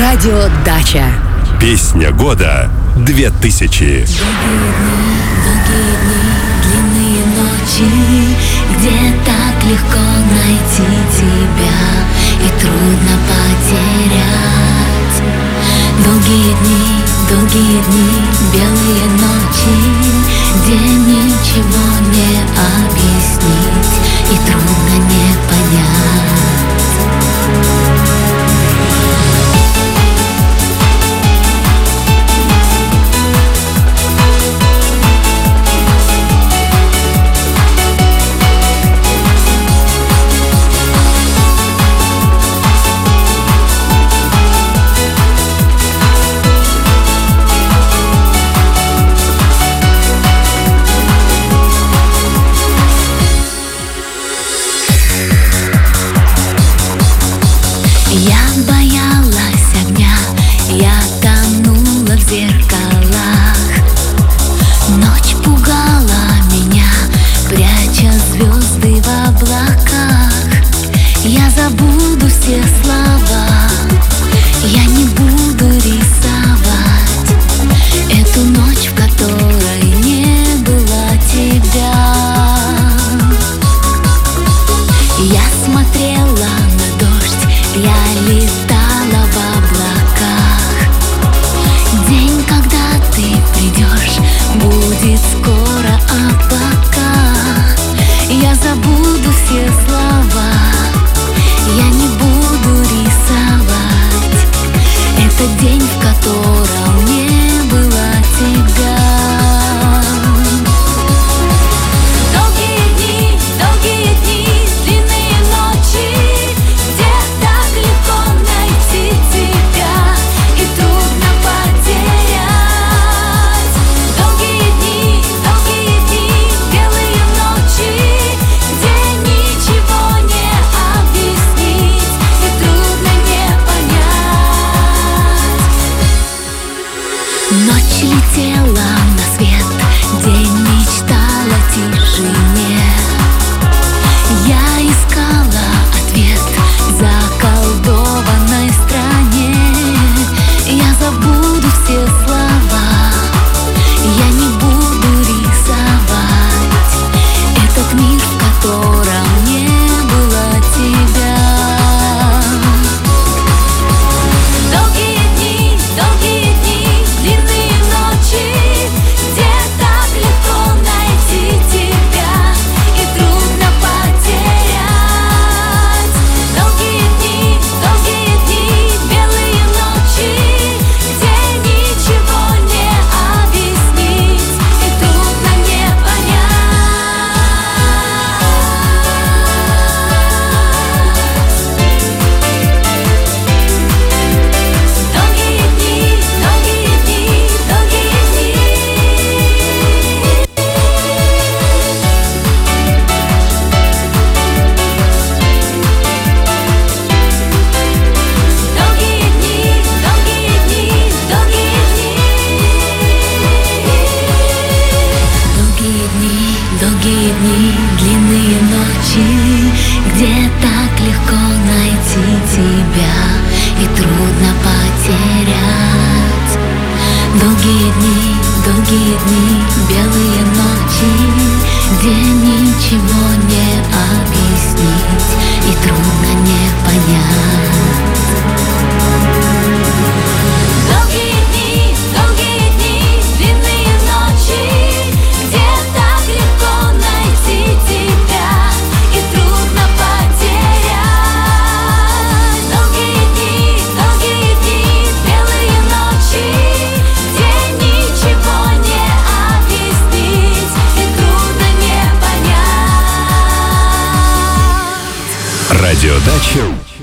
Радио Дача. Песня года 2000. Долгие дни, длинные ночи, где так легко найти тебя и трудно потерять. Долгие дни, белые ночи, где ничего не объяснить и трудно не понять. Я боялась огня, я тонула в зеркалах. Ночь пугала меня, пряча звезды в облаках. Я забуду все слова, я не буду рисовать эту ночь, в которой не было тебя. Я смотрела на дождь, я летала в облаках. День, когда ты придешь, будет скоро, а пока я забуду все слова, я не буду рисовать этот день, в котором не было тебя. Долгие дни, длинные ночи, где так легко найти тебя и трудно потерять. Долгие дни, белые ночи, где ничего не объяснить и трудно не понять. Ночь летела на свет, день мечтал о тишине. Я искала ответ в заколдованной стране. Я забуду все слова, я не буду рисовать этот мир, в котором не было тебя. Долгие дни, длинные ночи, где так легко найти тебя и трудно потерять. Долгие дни, белые ночи, где ничего не объяснить и трудно не понять. Долгие дни. Долгие дни, длинные ночи, где так легко найти тебя и трудно потерять. Долгие дни, белые ночи, где ничего не объяснить и трудно не понять. Долгие дни, длинные ночи, где так легко найти тебя и трудно потерять. Долгие дни, белые ночи, где ничего не объяснить и трудно не понять. Радио Дача.